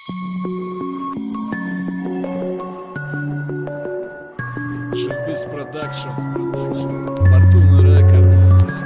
Живбиз Продакшн, Фортуна Рекордс.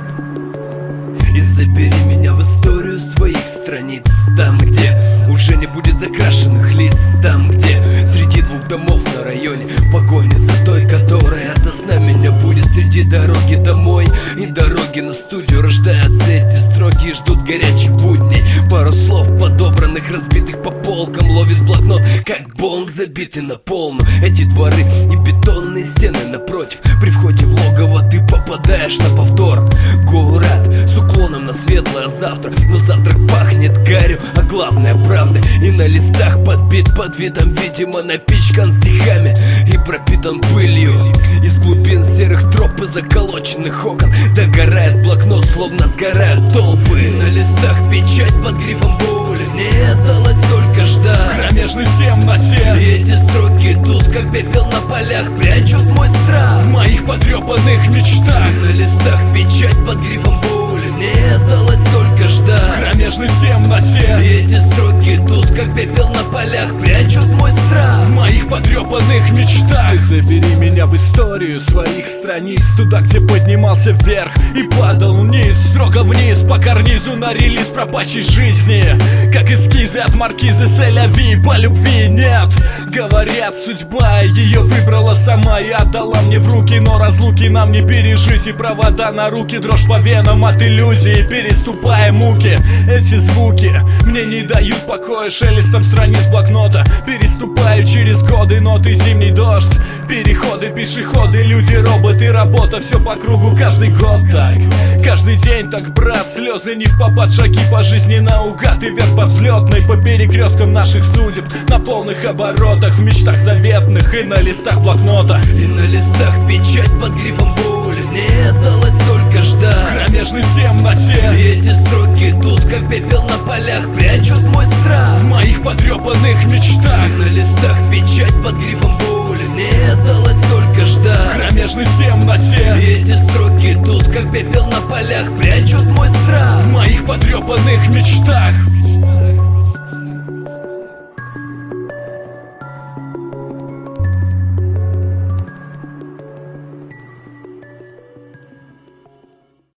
И забери меня в историю своих страниц, там, где уже не будет закрашенных лиц, там, где среди двух домов на районе погони за той, которая до сна меня будет. Среди дороги домой и дороги на студию рождаются эти строки и ждут горячих будней. Пару слов подобранных, разбитых по полкам, ловит блокнот, как бонг, забитый на полную. Эти дворы и бетонные стены напротив. При входе в логово ты попадаешь на повтор. Город с уклоном на светлое завтра, но завтрак пахнет гарью, а главное правда. И на листах подбит под видом, видимо, напичкан стихами и пропитан пылью. Из глубин серых троп и заколоченных окон догорает блокнот, словно сгорают толпы. И на листах печать под грифом боли. Мне осталось только ждать в кромешной темноте. И эти строки идут, как пепел на полях, прячут мой страх В моих потрепанных мечтах. И на листах печать под грифом боли. Мне осталось только ждать В кромешной темноте. И эти строки идут, как пепел на полях, прячут мой страх В моих потрепанных мечтах. Ты забери меня в историю своих страниц, туда, где поднимался вверх и падал вниз, строго вниз по карнизу на релиз пропащей жизни. Как эскизы от маркизы Сель-Ави, по любви нет. Говорят, судьба ее выбрала сама и отдала мне в руки, но разлуки нам не пережить. И провода на руки, дрожь по венам от иллюзии, переступая муки. Эти звуки мне не дают покоя, шелестом страниц блокнота переступаю через годы, ноты, зимний дождь, переходы, пешеходы, люди, роботы, работа, все по кругу каждый год так. Каждый день так, брат, слезы не впопад, шаги по жизни наугад и вверх по взлетной, по перекресткам наших судеб, на полных оборотах, в мечтах заветных и на листах блокнота. И на листах печать под грифом боли. Мне осталось только ждать В кромешной темноте. И эти строки идут, как пепел на полях, прячут мой страх В моих потрепанных мечтах. И на листах печать под грифом боли. Мне осталось только ждать В кромешной темноте. И эти строки идут, как пепел на полях, прячут мой страх В моих потрепанных мечтах.